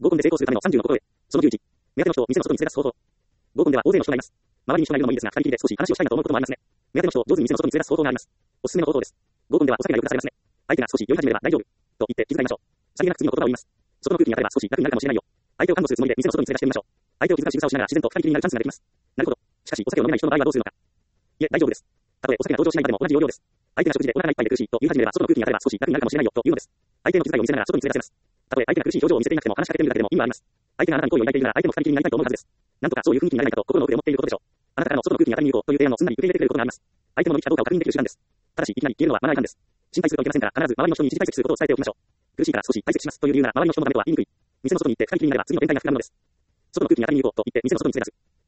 合コンで成功するための30の心得。その11。目当ての人を店の外に連れ出す方法。合コンでは大勢の人がいます。周りに人がいるのもいいですが、二人きりで少し話をしたいなと思うこともありますね。目当ての人を上手に店の外に連れ出す方法があります。おすすめの方法です。合コンではお酒がよく出されますね。相手が少し酔い始めれば大丈夫。と言って気遣いましょう。さりげなく次の言葉を言います。外の空気に当たれば少し楽になるかもしれないよ。相手を感動するつもりで店の外に連れ出してみましょう。相手を気遣う仕草をしながら自然と二人きりになるチャンスができます。なるほど。しかし、お酒を飲めない人の場合はどうするのか。いえ、大丈夫です。たとえお酒が登場しない場でも同じ要領です。相手が食事でお腹がいっぱいで苦しいと言い始めれば外の空気に当たれば少し楽になるかもしれないよというのです。相手の気遣いを見せながら外に連れ出せます。たとえ相手が苦しい表情を見せていなくても話しかけてみるだけでも意味があります。相手があなたに好意を抱いているなら相手も二人きりになりたいと思うはずです。なんとかそういう雰囲気になれないかと心の奥で思っていることでしょう。あなたからの外の空気に当たりに行こうという提案をすんなり受け入れてくれることがあります。相手の乗り気かどうかを確認できる手段です。ただし、いきなり消えるのはマナー違反です。心配するといけませんから、必ず周りの人に一時退席することを伝えておきましょう。苦しいから少し退席しますという理由なら周りの人のためとは言いにくい。店の外に行って二人きりになれば次の展開が膨らむのです。外の空気に当たりに行こうと言って店の外に連れ出す。